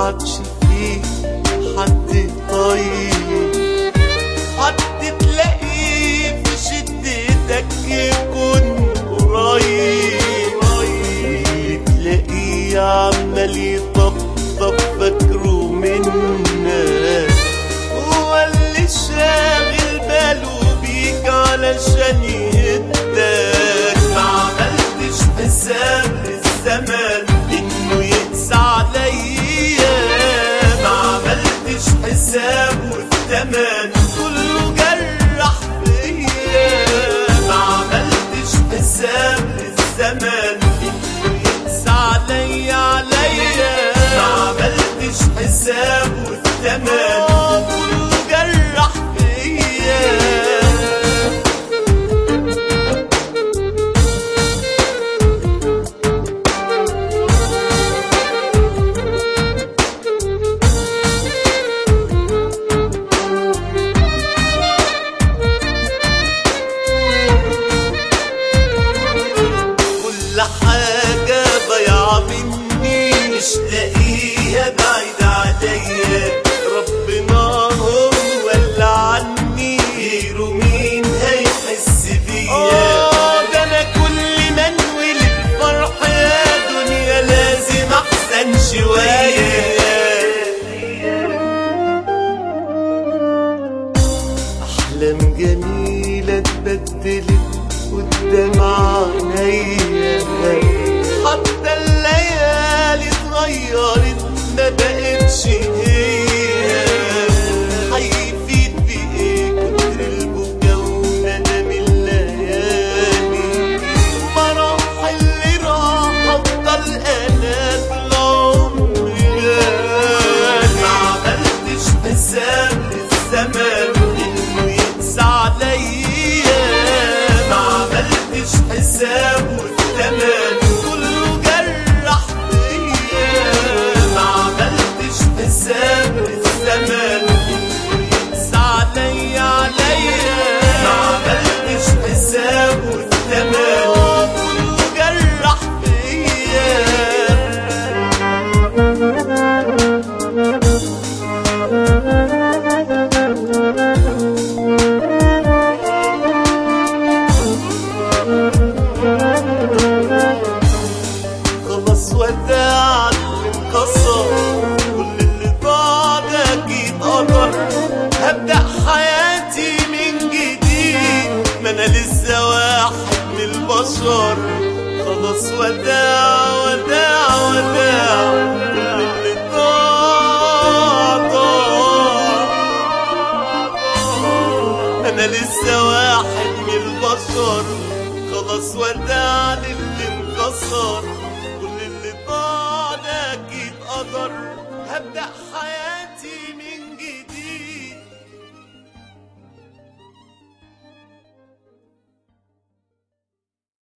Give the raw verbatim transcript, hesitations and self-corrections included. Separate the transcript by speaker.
Speaker 1: عادش فيه حد طيب، حد تلاقيه في شدتك يكون قريب، تلاقيه عمال يطبطب فاكره منك، هو اللي شاغل باله بيك علشان يهدك. ما عملتش حساب الزمان انه يقسى عليا، ما عملتش حساب والزمان كله جرح فيا، ما عملتش حساب الزمان انه يقسى عليا عليا، ما عملتش حساب والزمان كله جرح فيا. حاجة ضيعة مني مش لاقيها بعيدة عليا، ربنا هو اللي عني غيره مين هيحس بيا. اه ده انا كل ما انوي الفرح يا دنيا لازم احسن شوية، احلام جميلة اتبدلت قدام عينيا، حتى الليالي اتغيرت ما بقتش هي، هيفيد بايه كتر البكا وندم الليالي، مراحل اللي راح افضل انا طول عمري غالي. ما عملتش حساب الزمان انه يقسى عليا، ما عملتش حساب والزمان كله جرح فيا، ما عملتش حساب الزمان انه يقسى عليا عليا، ما عملتش حساب والزمان كله جرح فيا. خلاص وداع اللي انكسر، كل اللي ضاع ده اكيد قدر، هبدأ حياتي من جديد ما انا لسه واحد من البشر. خلاص وداع وداع وداع كل اللي ضاع ضاع، انا لسه واحد من البشر. خلاص وداع للي انكسر، كل اللي ضاع ده اكيد قدر، هبدأ حياتي